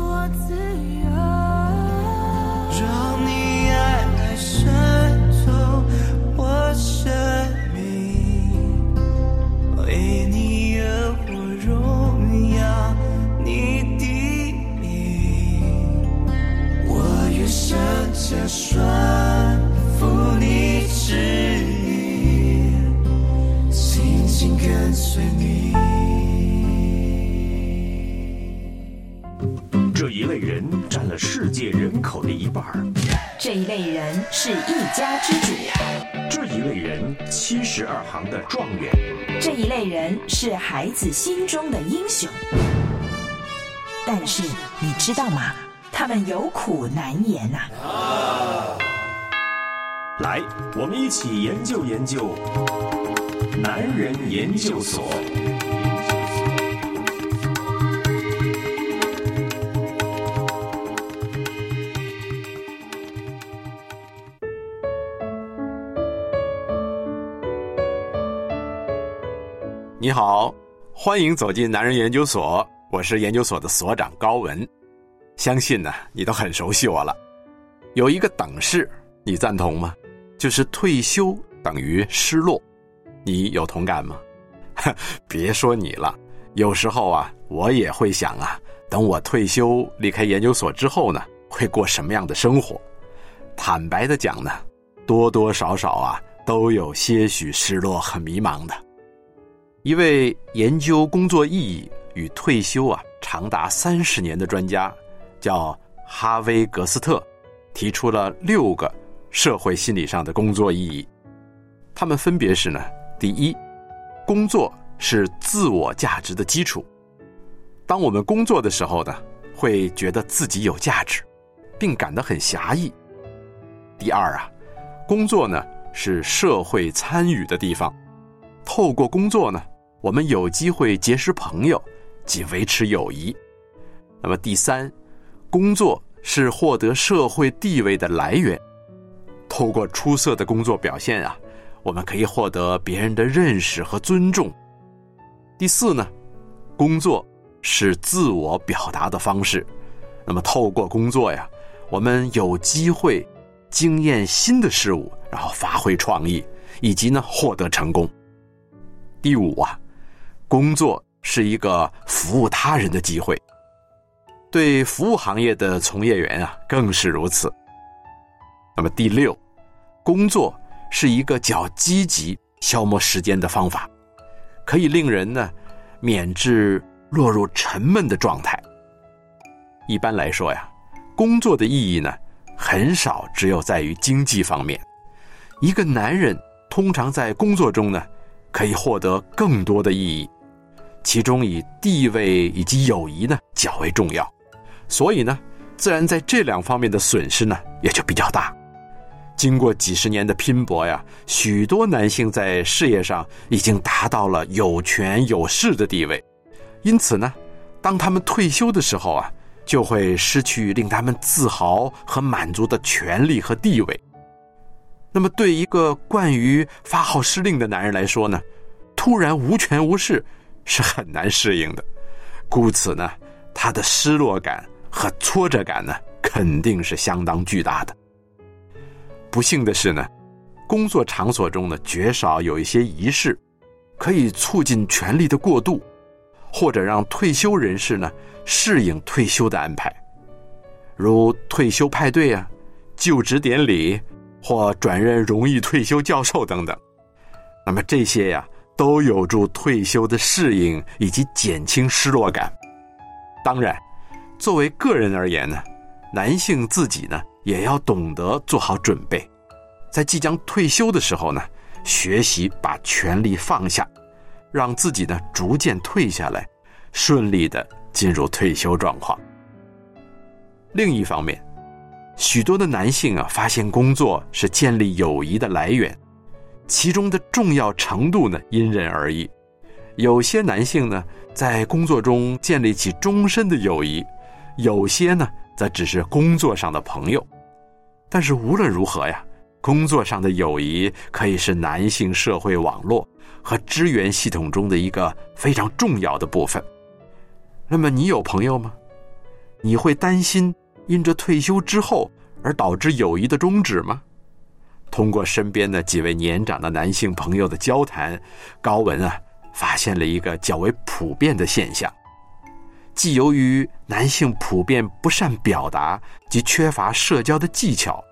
让你爱来渗透顺服你旨意，紧紧跟随你。 这一类人占了世界人口的一半， 这一类人是一家之主， 这一类人七十二行的状元， 这一类人是孩子心中的英雄。但是你知道吗？他们有苦难言呐、啊。 来，我们一起研究研究男人研究所。 你好，欢迎走进男人研究所，我是研究所的所长高文。相信呢，你都很熟悉我了。有一个等式，你赞同吗？就是退休等于失落，你有同感吗？别说你了，有时候啊，我也会想啊，等我退休离开研究所之后呢，会过什么样的生活？坦白的讲呢，多多少少啊，都有些许失落和迷茫的。一位研究工作意义与退休啊长达三十年的专家，叫哈维·格斯特，提出了六个社会心理上的工作意义。他们分别是呢：第一，工作是自我价值的基础。当我们工作的时候呢，会觉得自己有价值，并感到很狭义。第二啊，工作呢是社会参与的地方。透过工作呢，我们有机会结识朋友及维持友谊。那么第三，工作是获得社会地位的来源。透过出色的工作表现啊，我们可以获得别人的认识和尊重。第四呢，工作是自我表达的方式。那么透过工作呀，我们有机会经验新的事物，然后发挥创意，以及呢获得成功。第五啊，工作是一个服务他人的机会，对服务行业的从业员啊更是如此。那么第六，工作是一个较积极消磨时间的方法，可以令人呢免致落入沉闷的状态。一般来说呀，工作的意义呢很少只有在于经济方面。一个男人通常在工作中呢可以获得更多的意义，其中以地位以及友谊呢较为重要，所以呢自然在这两方面的损失呢也就比较大。经过几十年的拼搏呀，许多男性在事业上已经达到了有权有势的地位，因此呢当他们退休的时候啊，就会失去令他们自豪和满足的权利和地位。那么对一个惯于发号施令的男人来说呢，突然无权无势是很难适应的，故此呢他的失落感和挫折感呢肯定是相当巨大的。不幸的是呢，工作场所中呢绝少有一些仪式可以促进权力的过渡，或者让退休人士呢适应退休的安排，如退休派对啊、就职典礼或转任荣誉退休教授等等。那么这些呀都有助退休的适应以及减轻失落感。当然作为个人而言呢，男性自己呢也要懂得做好准备，在即将退休的时候呢，学习把权力放下，让自己呢逐渐退下来，顺利的进入退休状况。另一方面，许多的男性啊发现工作是建立友谊的来源，其中的重要程度呢因人而异。有些男性呢在工作中建立起终身的友谊，有些呢则只是工作上的朋友。但是无论如何呀，工作上的友谊可以是男性社会网络和支援系统中的一个非常重要的部分。那么你有朋友吗？你会担心因着退休之后而导致友谊的终止吗？通过身边的几位年长的男性朋友的交谈，高文啊发现了一个较为普遍的现象，既由于男性普遍不善表达及缺乏社交的技巧，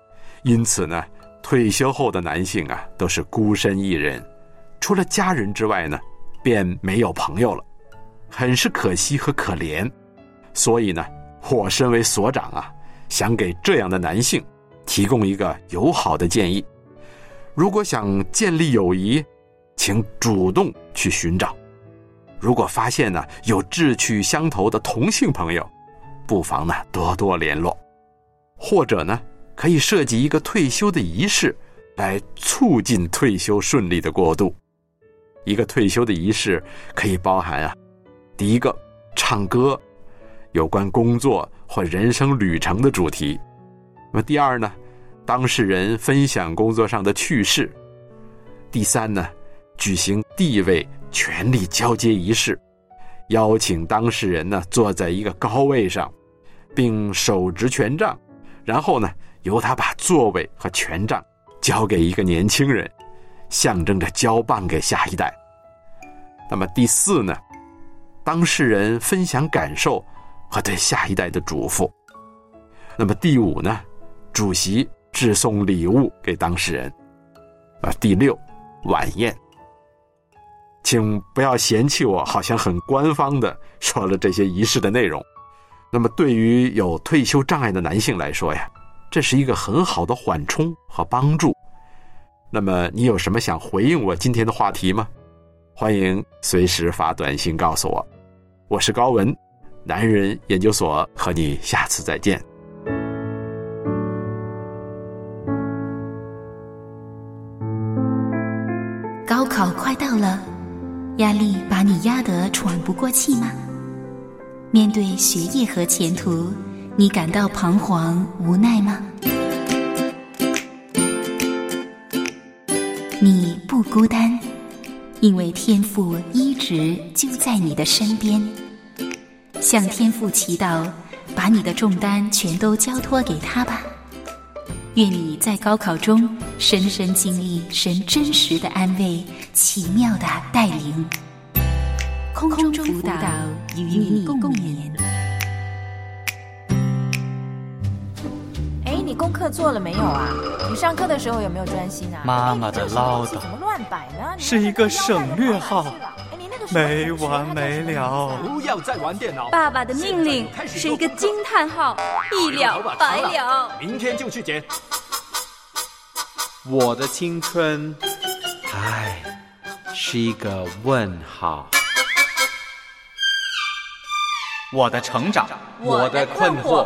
因此呢，退休后的男性啊，都是孤身一人，除了家人之外呢，便没有朋友了，很是可惜和可怜。所以呢，我身为所长啊，想给这样的男性提供一个友好的建议：如果想建立友谊，请主动去寻找；如果发现呢有志趣相投的同性朋友，不妨呢多多联络，或者呢可以设计一个退休的仪式，来促进退休顺利的过渡。一个退休的仪式可以包含啊，第一个，唱歌，有关工作或人生旅程的主题。那么第二呢，当事人分享工作上的趣事。第三呢，举行地位权力交接仪式，邀请当事人呢坐在一个高位上，并手执权杖，然后呢由他把座位和权杖交给一个年轻人，象征着交棒给下一代。那么第四呢，当事人分享感受和对下一代的嘱咐。那么第五呢，主席致送礼物给当事人。啊，第六，晚宴。请不要嫌弃我好像很官方的说了这些仪式的内容。那么对于有退休障碍的男性来说呀，这是一个很好的缓冲和帮助。那么你有什么想回应我今天的话题吗？欢迎随时发短信告诉我。我是高文，男人研究所，和你下次再见。 高考快到了，压力把你压得喘不过气吗？面对学业和前途，你感到彷徨无奈吗？你不孤单，因为天父一直就在你的身边。向天父祈祷，把你的重担全都交托给他吧。愿你在高考中深深经历神真实的安慰，奇妙的带领。空中辅导与你共勉。 哎，你功课做了没有啊？你上课的时候有没有专心啊？ 妈妈的唠叨怎么乱摆呢？ 是一个省略号，没完没了。 不要再玩电脑。 爸爸的命令是一个惊叹号，一了百了。 明天就去捡。 我的青春，唉，是一个问号。 我的成长， 我的困惑。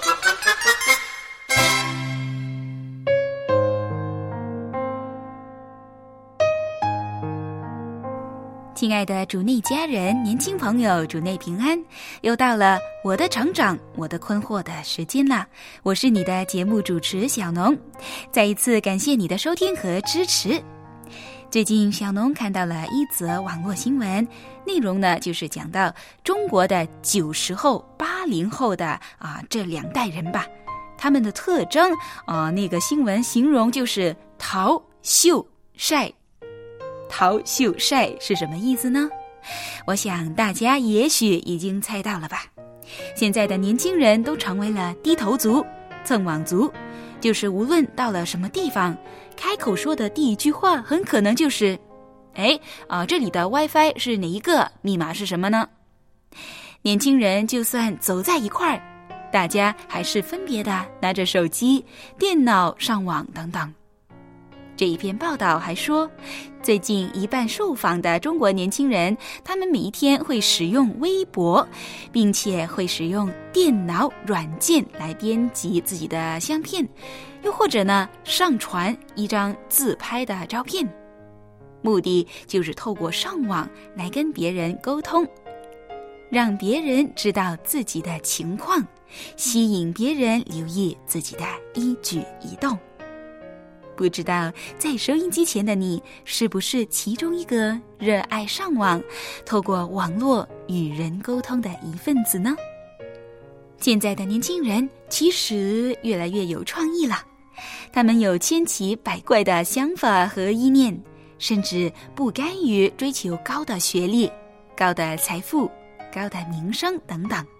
亲爱的主内家人、年轻朋友，主内平安！又到了我的成长、我的困惑的时间了。我是你的节目主持小农，再一次感谢你的收听和支持。最近小农看到了一则网络新闻，内容呢就是讲到中国的九十后、八零后的啊这两代人吧，他们的特征啊，那个新闻形容就是淘、秀、晒。淘、秀、晒是什么意思呢？我想大家也许已经猜到了吧。现在的年轻人都成为了低头族、蹭网族，就是无论到了什么地方，开口说的第一句话很可能就是哎啊，这里的 WiFi 是哪一个，密码是什么呢？年轻人就算走在一块儿，大家还是分别的拿着手机、电脑上网等等。这一篇报道还说，最近一半受访的中国年轻人，他们每一天会使用微博，并且会使用电脑软件来编辑自己的相片，又或者呢上传一张自拍的照片，目的就是透过上网来跟别人沟通，让别人知道自己的情况，吸引别人留意自己的一举一动。不知道在收音机前的你是不是其中一个热爱上网，透过网络与人沟通的一份子呢？现在的年轻人其实越来越有创意了，他们有千奇百怪的想法和意念，甚至不甘于追求高的学历、高的财富、高的名声等等。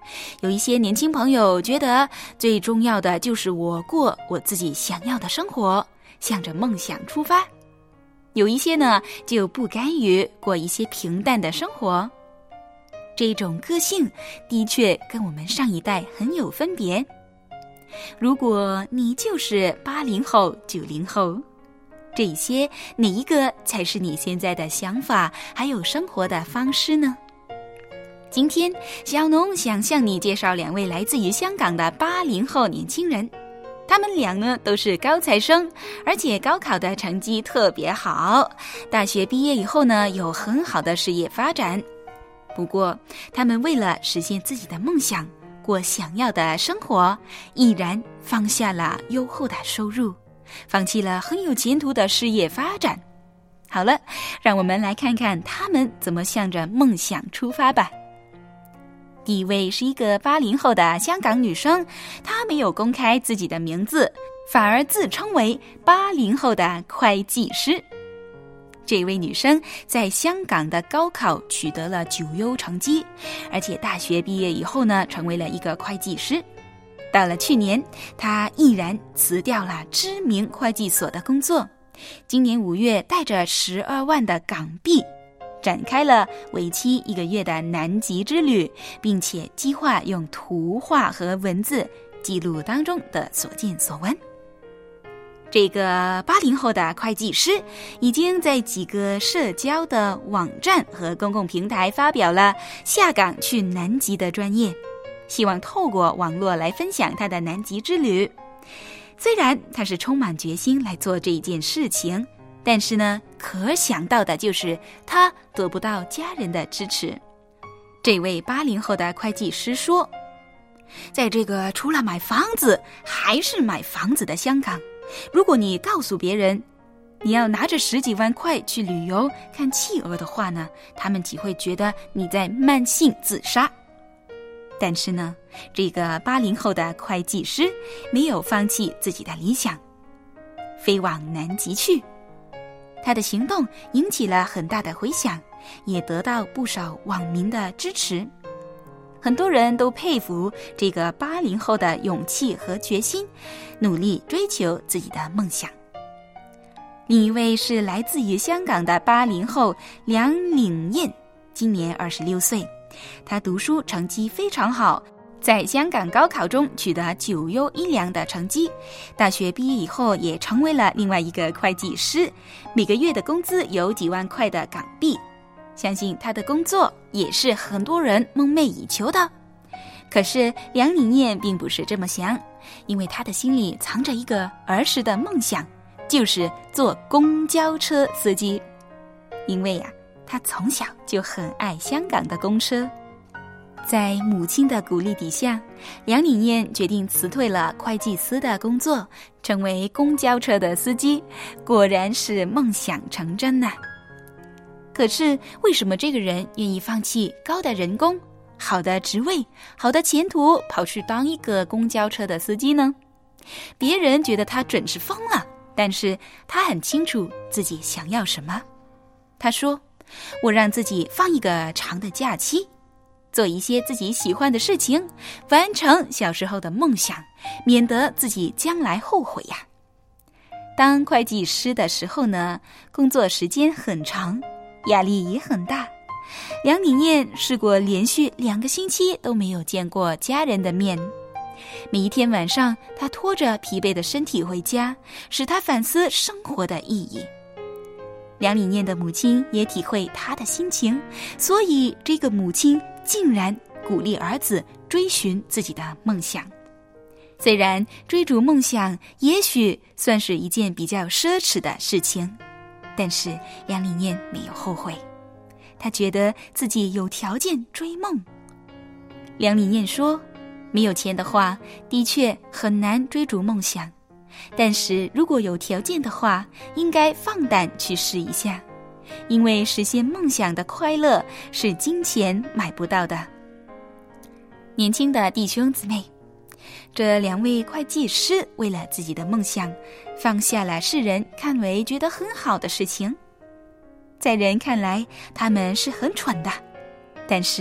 有一些年轻朋友觉得最重要的就是我过我自己想要的生活，向着梦想出发。有一些呢就不甘于过一些平淡的生活。这种个性的确跟我们上一代很有分别。如果你就是八零后、九零后，这些哪一个才是你现在的想法还有生活的方式呢？今天小农想向你介绍两位来自于香港的八零后年轻人，他们俩呢都是高材生，而且高考的成绩特别好，大学毕业以后呢有很好的事业发展。不过他们为了实现自己的梦想，过想要的生活，毅然放下了优厚的收入，放弃了很有前途的事业发展。好了，让我们来看看他们怎么向着梦想出发吧。第一位是一个八零后的香港女生，她没有公开自己的名字，反而自称为八零后的会计师。这位女生在香港的高考取得了九优成绩，而且大学毕业以后呢，成为了一个会计师。到了去年，她毅然辞掉了知名会计所的工作，今年五月带着十二万的港币展开了为期一个月的南极之旅，并且计划用图画和文字记录当中的所见所闻。这个八零后的会计师已经在几个社交的网站和公共平台发表了下岗去南极的专业，希望透过网络来分享他的南极之旅。虽然他是充满决心来做这一件事情，但是呢，可想到的就是他得不到家人的支持。这位八零后的会计师说，在这个除了买房子还是买房子的香港，如果你告诉别人你要拿着十几万块去旅游看企鹅的话呢，他们只会觉得你在慢性自杀。但是呢，这个八零后的会计师没有放弃自己的理想，飞往南极去。他的行动引起了很大的回响，也得到不少网民的支持。很多人都佩服这个八零后的勇气和决心，努力追求自己的梦想。另一位是来自于香港的八零后梁岭燕，今年二十六岁，他读书成绩非常好，在香港高考中取得九优一良的成绩，大学毕业以后也成为了另外一个会计师，每个月的工资有几万块的港币。相信他的工作也是很多人梦寐以求的。可是梁岭燕并不是这么想，因为他的心里藏着一个儿时的梦想，就是做公交车司机。因为啊，他从小就很爱香港的公车。在母亲的鼓励底下，梁岭燕决定辞退了会计司的工作，成为公交车的司机。果然是梦想成真呐、啊！可是为什么这个人愿意放弃高的人工、好的职位、好的前途，跑去当一个公交车的司机呢？别人觉得他准是疯了，但是他很清楚自己想要什么。他说，我让自己放一个长的假期，做一些自己喜欢的事情，完成小时候的梦想，免得自己将来后悔呀。当会计师的时候呢，工作时间很长，压力也很大。梁岭燕试过连续两个星期都没有见过家人的面，每一天晚上她拖着疲惫的身体回家，使她反思生活的意义。梁岭燕的母亲也体会她的心情，所以这个母亲竟然鼓励儿子追寻自己的梦想。虽然追逐梦想也许算是一件比较奢侈的事情，但是梁岭燕没有后悔，她觉得自己有条件追梦。梁岭燕说，没有钱的话，的确很难追逐梦想，但是如果有条件的话，应该放胆去试一下，因为实现梦想的快乐是金钱买不到的。年轻的弟兄姊妹，这两位会计师为了自己的梦想，放下了世人看为觉得很好的事情。在人看来，他们是很蠢的，但是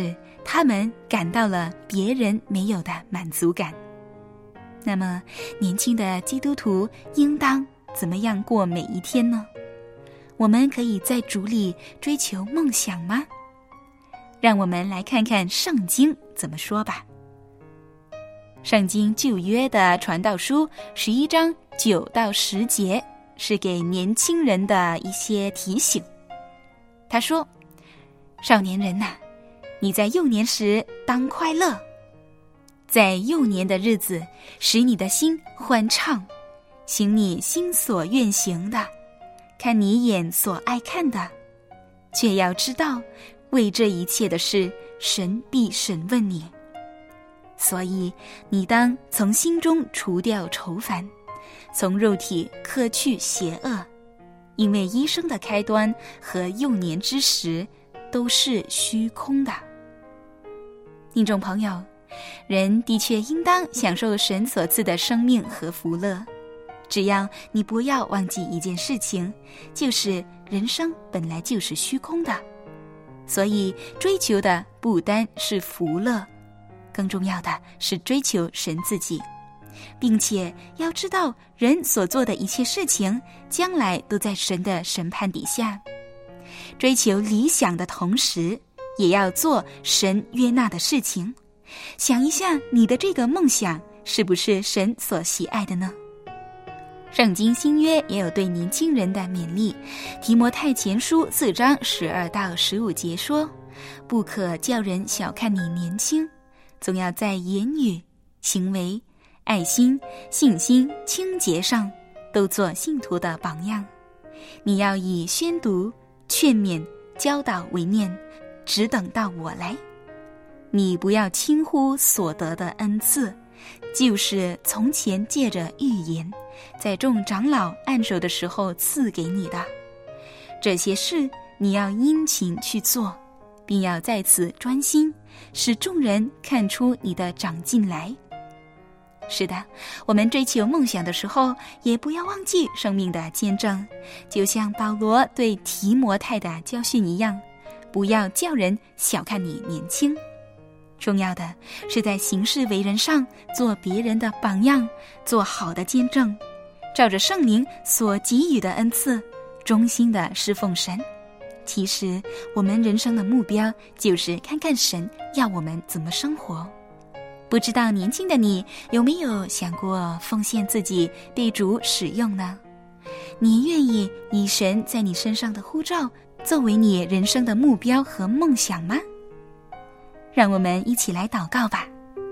他们感到了别人没有的满足感。那么，年轻的基督徒应当怎么样过每一天呢？我们可以在主里追求梦想吗？让我们来看看圣经怎么说吧。圣经旧约的传道书十一章九到十节是给年轻人的一些提醒。他说：少年人呐、啊，你在幼年时当快乐，在幼年的日子使你的心欢畅，行你心所愿行的，看你眼所爱看的，却要知道为这一切的事，神必审问你。所以你当从心中除掉愁烦，从肉体克去邪恶，因为一生的开端和幼年之时都是虚空的。听众朋友，人的确应当享受神所赐的生命和福乐，只要你不要忘记一件事情，就是人生本来就是虚空的。所以追求的不单是福乐，更重要的是追求神自己，并且要知道人所做的一切事情将来都在神的审判底下。追求理想的同时，也要做神悦纳的事情。想一下，你的这个梦想是不是神所喜爱的呢？圣经新约也有对年轻人的勉励，提摩太前书四章十二到十五节说：不可叫人小看你年轻，总要在言语、行为、爱心、信心、清洁上都做信徒的榜样。你要以宣读、劝勉、教导为念，只等到我来。你不要轻忽所得的恩赐，就是从前借着预言，在众长老按手的时候赐给你的。这些事你要殷勤去做，并要在此专心，使众人看出你的长进来。是的，我们追求梦想的时候，也不要忘记生命的见证，就像保罗对提摩太的教训一样，不要叫人小看你年轻。重要的是在行事为人上做别人的榜样，做好的见证，照着圣灵所给予的恩赐，忠心的侍奉神。其实我们人生的目标就是看看神要我们怎么生活。不知道年轻的你有没有想过奉献自己对主使用呢？你愿意以神在你身上的呼召作为你人生的目标和梦想吗？让我们一起来祷告吧。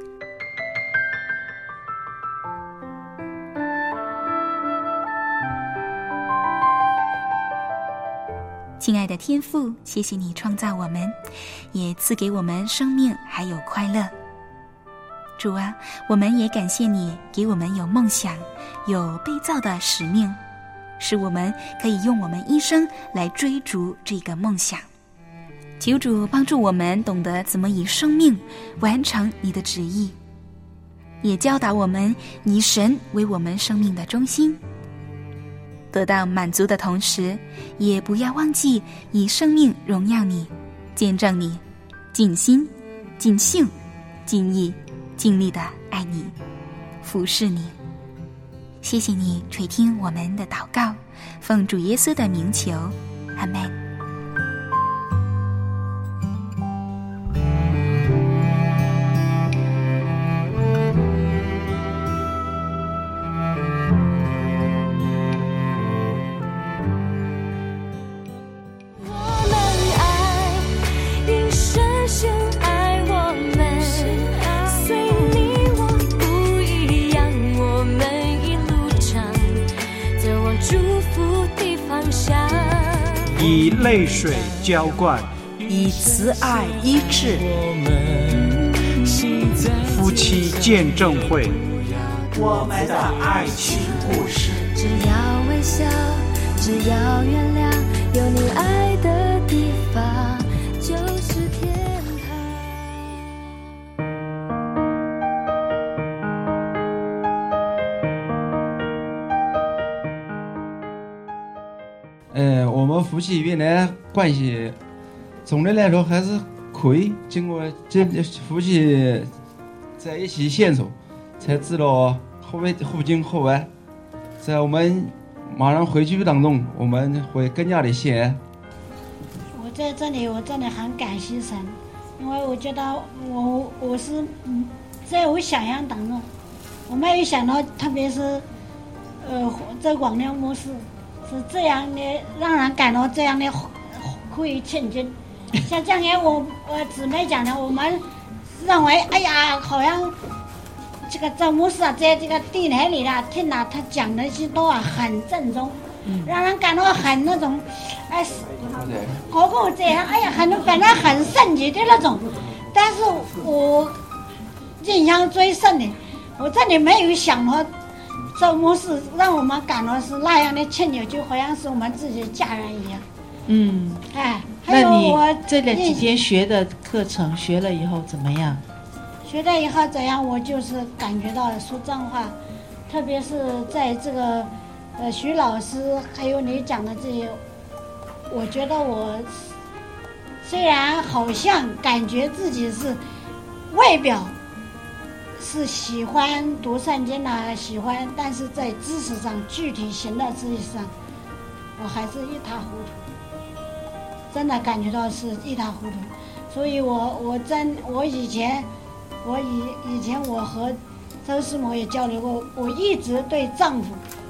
亲爱的天父，谢谢你创造我们，也赐给我们生命还有快乐。主啊，我们也感谢你给我们有梦想，有被造的使命，使我们可以用我们一生来追逐这个梦想。求主帮助我们懂得怎么以生命完成你的旨意，也教导我们以神为我们生命的中心。得到满足的同时，也不要忘记以生命荣耀你，见证你，尽心、尽性、尽意、尽力的爱你，服侍你。谢谢你垂听我们的祷告，奉主耶稣的名求，阿们。 以泪水浇灌， 以慈爱医治。 夫妻见证会，我们的爱情故事。 只要微笑，只要原谅，有你爱的地方就是天堂。 呃，我们夫妻原来关系总的来说还是可以经过这夫妻在一起相处，才知道后背后经后弯。在我们马上回去当中，我们会更加的相爱。 我在这里，我真的很感谢神，因为我觉得我我是嗯，在我想象当中，我没有想到，特别是呃，这广亮牧师是这样的，让人感到这样的可以亲近。像这样的我我姊妹讲的，我们认为哎呀，好像这个这牧师啊，在这个电台里啊，听了他讲的些都啊很正宗，嗯、让人感到很那种哎，何况这样哎呀，很反正很圣洁的那种。但是我印象最深的，我真的没有想到。这牧师让我们感到是那样的亲友，就好像是我们自己的家人一样。 嗯， 哎， 还有我这两几天学的课程学了以后怎么样？ 学了以后怎样？我就是感觉到说真话，特别是在这个呃徐老师还有你讲的这些，我觉得我虽然好像感觉自己是外表。是喜欢读圣经啊，喜欢，但是在知识上具体行的知识上，我还是一塌糊涂，真的感觉到是一塌糊涂。所以我我真我以前我以以前我和周师母也交流过，我一直对丈夫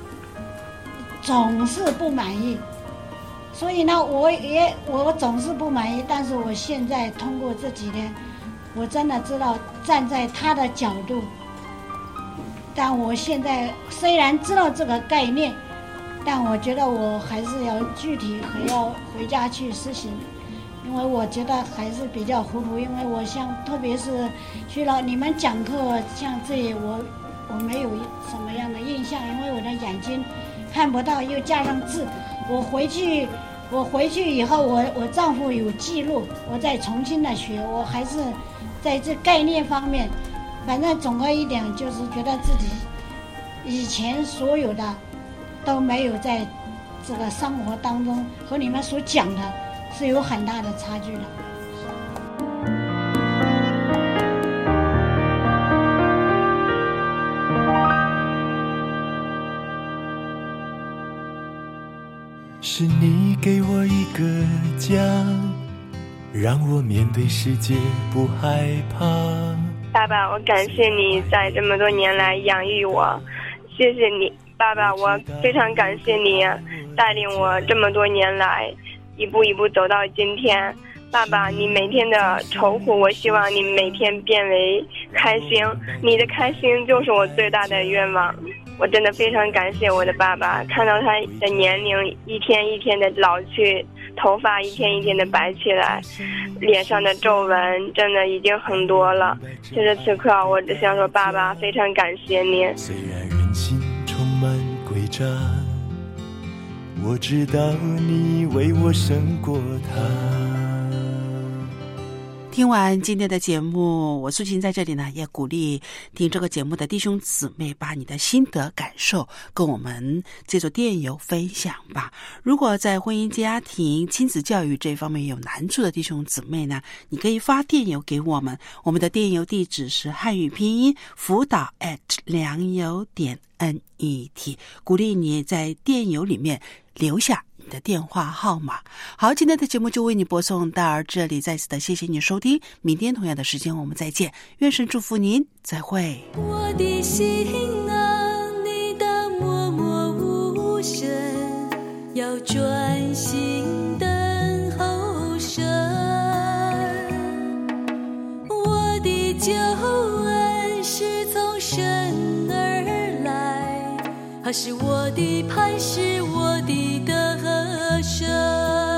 总是不满意，所以呢，我也我总是不满意。但是我现在通过这几天。我真的知道站在他的角度，但我现在虽然知道这个概念，但我觉得我还是要具体还要回家去实行，因为我觉得还是比较糊涂。因为我像特别是徐老你们讲课像这里，我我没有什么样的印象，因为我的眼睛看不到，又加上字，我回去。我回去以后，我我丈夫有记录，我再重新的学，我还是在这概念方面，反正总归一点就是觉得自己以前所有的都没有在这个生活当中和你们所讲的是有很大的差距的。 是你给我一个家，让我面对世界不害怕。 爸爸，我感谢你在这么多年来养育我，谢谢你，爸爸，我非常感谢你带领我这么多年来一步一步走到今天。爸爸，你每天的守护，我希望你每天变为开心，你的开心就是我最大的愿望。我真的非常感谢我的爸爸，看到他的年龄一天一天的老去，头发一天一天的白起来，脸上的皱纹真的已经很多了。此时此刻，我只想说，爸爸，非常感谢你。 虽然人心充满诡诈，我知道你为我胜过他。 听完今天的节目，我素琴在这里呢，也鼓励听这个节目的弟兄姊妹，把你的心得感受跟我们这座电邮分享吧。如果在婚姻家庭亲子教育这方面有难处的弟兄姊妹呢，你可以发电邮给我们，我们的电邮地址是汉语拼音辅导 at 良友点 net， 鼓励你在电邮里面留下你的电话号码。好，今天的节目就为你播送到这里，再次的谢谢你收听，明天同样的时间我们再见，愿神祝福您，再会。 我的心啊，你的默默无声，要专心等候神。我的救恩是从神而来，他是我的磐石，我的得胜。